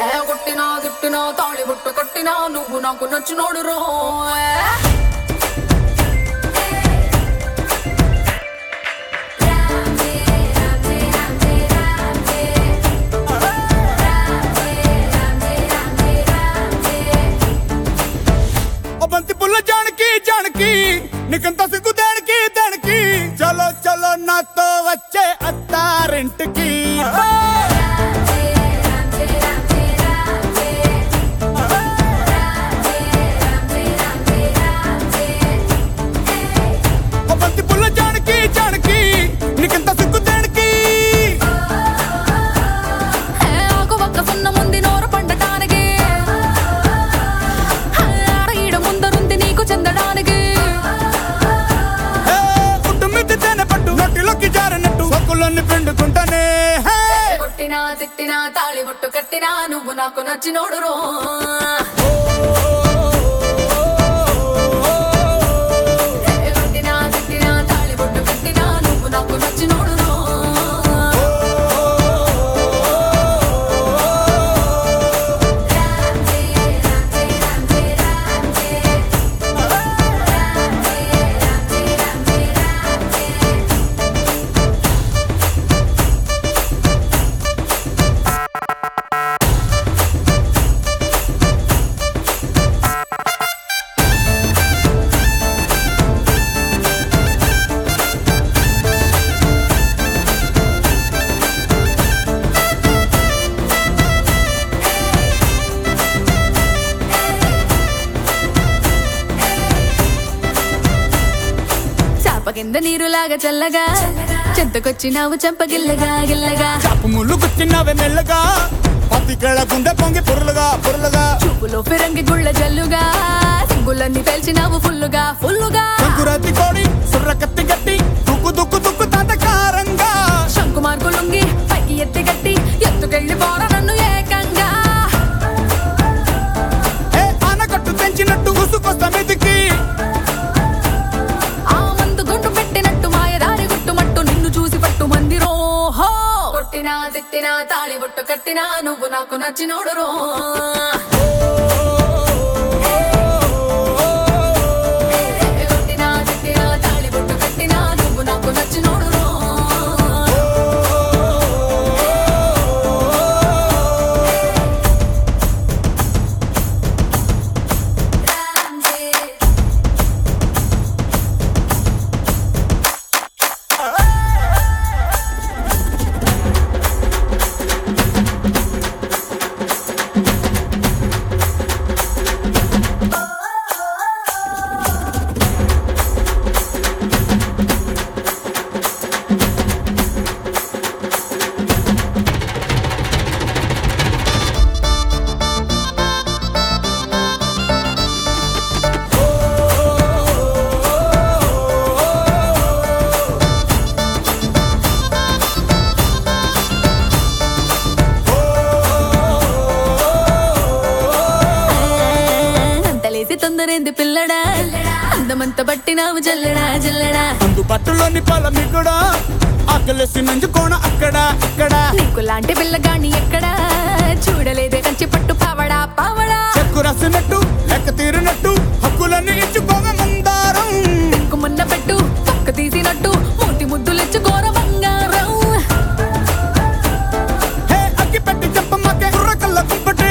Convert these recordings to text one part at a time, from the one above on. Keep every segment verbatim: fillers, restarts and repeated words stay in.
కొట్టినా తిట్టినా తాళి బొట్టు కట్టినా నువ్వు నాకు నచ్చినోడు రో బంతి పుల్ల జానకి జానకి నీకంత సిగ్గు దానికి దానికి చలో చలో నాతో వచ్చే అత్తారింటికి బంతి పుల్ల జానకి జానకి నీకంత సిగ్గు దానికి ఆకు ఒక్క సున్న ముందు నోరు పండటానికి ఈడ ముందరుంది నీకు చెందడానికి పుట్టు మిద్ది తేనె పట్టు నోటిలోకి జారినట్టు సొక్కులన్నీ పిండుకుంటానే కొట్టినా తిట్టినా తాళి బొట్టు కట్టినా నువ్వు నాకు నచ్చినోడు రో కొట్టినా తిట్టినా తాళి బొట్టు కట్టినా నువ్వు నాకు నచ్చినోడు రో కింద నీరులాగా చల్లగా చెంతకొచ్చినావు చంపగిల్లగా గిల్లగా చాపు ముళ్ళు కూర్చున్నావే మెల్లగా పత్తికేళ గుండె పొంగి పొరులుగా పొరులుగా చూపులో ఫిరంగి గుళ్ళ జల్లుగా సింగులన్నీ పేల్చినావు ఫుల్లుగా ఫుల్లుగా సంకురాతి కోడి సుర్ర కత్తి గట్టి దుక్కు దుక్కు దుక్కు తాతకారంగా శంకు మార్కులుంగి పైకి ఎత్తి గట్టి ఎత్తుకెళ్ళి పోర నన్ను ఏకంగా ఏ ఆనకట్టు తెంచినట్టు ఉసుకొస్తా మెదికి కొట్టినా తిట్టినా తాళి బొట్టు కట్టినా నువ్వు నాకు నచ్చినోడు రో కొట్టినా తిట్టినా తాళి బొట్టు కట్టినా నువ్వు నాకు నచ్చినోడు రో తొందరేంది పిల్లడా అందమంత బట్టినావు జల్లడా జల్లడా అందు పట్టులోని పొలం కూడా ఆకలేసి నంజుకోణ అక్కడ అక్కడ నీకు లాంటి పిల్లగాని ఎక్కడా చూడలేదే కంచి పట్టు పావడా పావడా చెక్కు రాసినట్టు లెక్క తీరినట్టు హక్కులన్నీ ఇచ్చుకోగ మందారం మున్న పెట్టు పక్క తీసినట్టు మూతి ముద్దులిచ్చు ఘోర బంగారం హే అగ్గి పెట్టి చెప్పమ్మకే కుర్ర కళ్ళ కుంపటే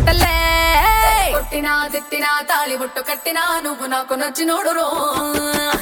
కొట్టినా తిట్టినా తాళి బొట్టు కట్టినా నువ్వు నాకు నచ్చినోడు రో